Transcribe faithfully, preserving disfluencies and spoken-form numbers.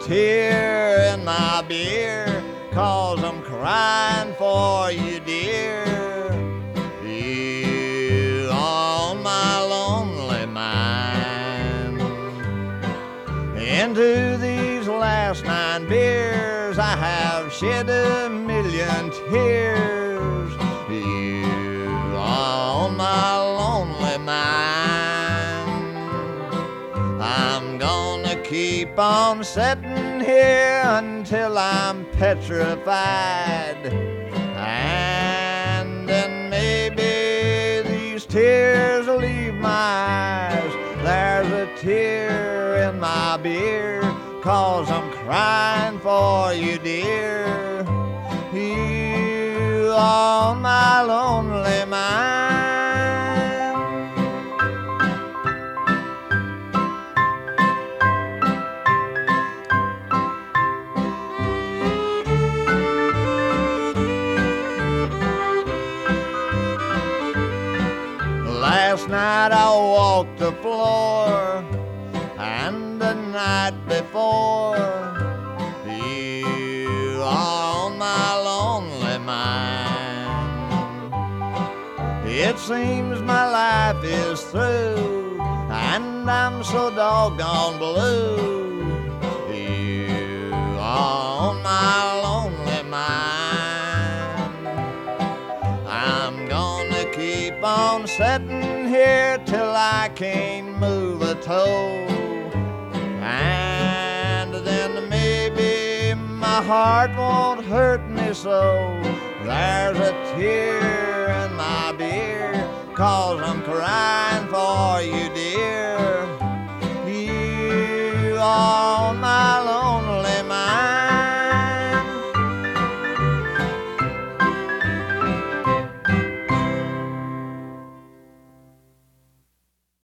tear in my beer, 'cause I'm crying for you, dear. You are on my lonely mind. Into these last nine beers I have shed a million tears. You are on my lonely mind. I'm gonna keep on sitting here until I'm petrified, and then maybe these tears will leave my eyes. There's a tear in my beer, 'cause I'm crying for you, dear. You are on my lonely mind. Last night I walked the floor, and the night before. You are on my lonely mind. It seems my life is through, and I'm so doggone blue. You are on my lonely mind. I'm gonna keep on sitting here till I can't move a toe, and then maybe my heart won't hurt me so. There's a tear in my beer, 'cause I'm crying for you,